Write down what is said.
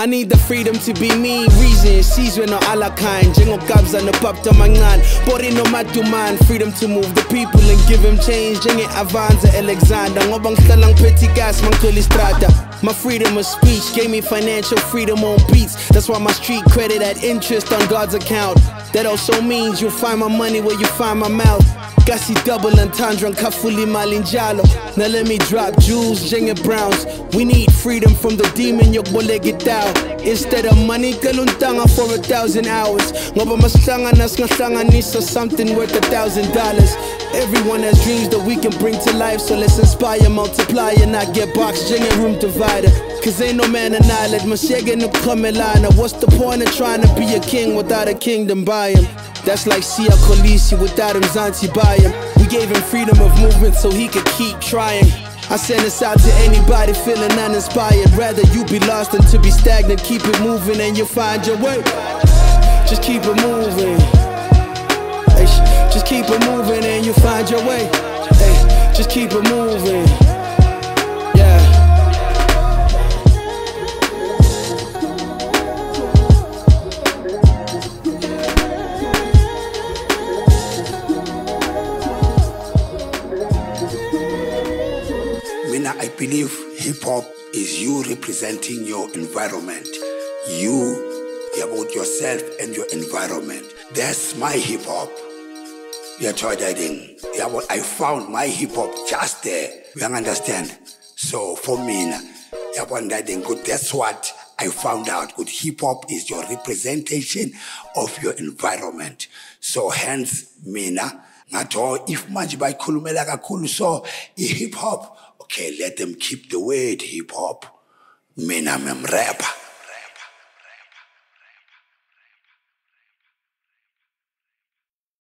I need the freedom to be me. Reason sizwe no alakain njengokabza nopapta mangan bori no maduman. Freedom to move the people and give him change njenge Avanza Alexander ngoba ngihlala ngiphethe gas mangithola istrada. My freedom of speech gave me financial freedom on beats. That's why my street credit had interest on God's account. That also means you'll find my money where you find my mouth. Gasi double entendre nkafuli malinjalo. Now let me drop jewels, Jenga Browns. We need freedom from the demon yokboleke down. Instead of money, kaluntanga for 1,000 hours. Ngoba masihlangana singahlanganisa something worth $1,000. Everyone has dreams that we can bring to life, so let's inspire, multiply, and not get boxed. Jenga room divider. Cause ain't no man an island. Mashega no kamelana. What's the point of trying to be a king without a kingdom by him? That's like Sia Kolisi without him Zanzibar. We gave him freedom of movement so he could keep trying. I send this out to anybody feeling uninspired. Rather you be lost than to be stagnant. Keep it moving and you'll find your way. Just keep it moving. Hey, just keep it moving and you'll find your way. Hey, just keep it moving. I believe hip-hop is you representing your environment. You about yourself and your environment. That's my hip-hop. I found my hip-hop just there. You understand? So for me, that's what I found out. Good hip-hop is your representation of your environment. So hence, mina, if manje bayikhulumela kakhulu so hip-hop, okay, let them keep the word hip-hop. Mina, I'm a rapper.